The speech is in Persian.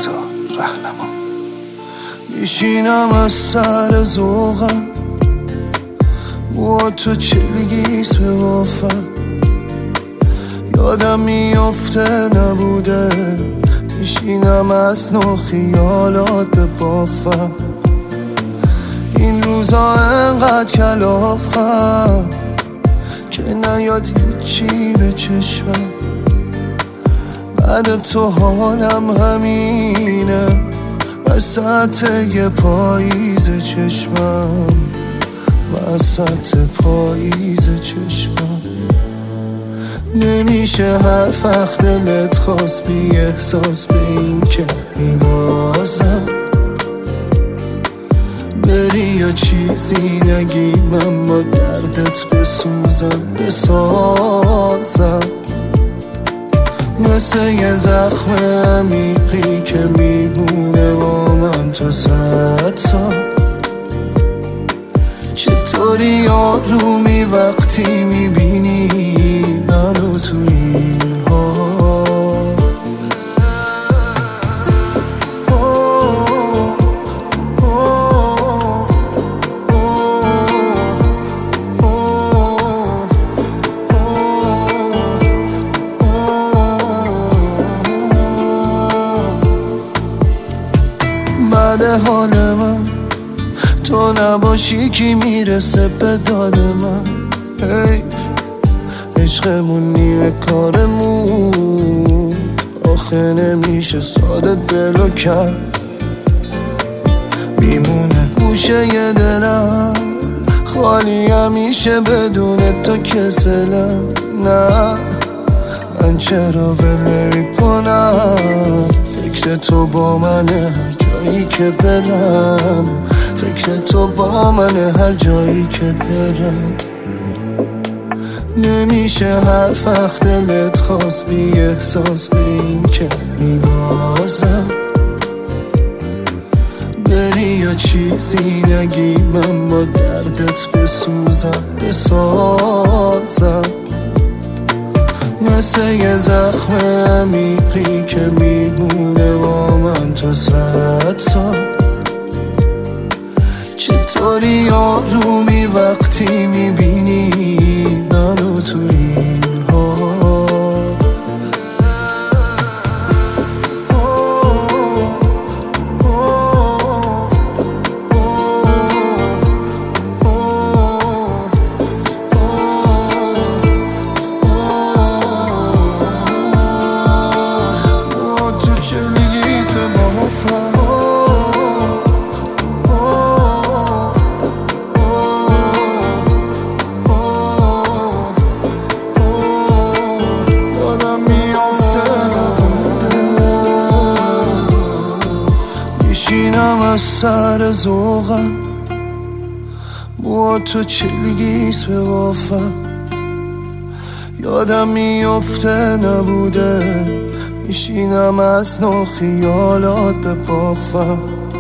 رضا رهنما. میشینم از سر ذوقم، با تو چلگیست به وافم. یادم میفته نبوده، میشینم از نو خیالات به بافم. این روزا انقدر کلافم که نیاد هیچی به چشمم. بعد تو حالم همینه، وسط یه پاییز چشمم، وسط پاییز چشمم. نمیشه هر وقت دلت خواست بی احساس به این که میبازم. بری یا چیزی نگی من با دردت بسوزم بسازم. مثل یه زخم عمیقی که میمونه با من تا 100 سال. چطوری آرومی وقتی میبینی منو تو این حال. بعد حال من تو نباشی کی میرسه به داد من. حیف عشقمون نیمه کارمون، آخه نمیشه ساده دلو کرد. میمونه گوشه ی دلم خالی همیشه بدون تو کسلم. نه من چرا ول نمی‌کنم، فکر تو با منه هر جایی که برم. فکر تو با منه هر جایی که برم. نمیشه هر وقت دلت خواست بی احساس به این که میبازم. بری یا چیزی نگی من با دردت بسوزم بسازم. مثل یه زخم عمیقی که میمونه با من تا 100 سال. چطوری آرومی وقتی میبینی منو تو این حال. با تو چلگیز به بافم. میشینم از سر ذوقم، با تو چلگیست به وافم. یادم میفته نبوده، میشینم از نو خیالات به بافم.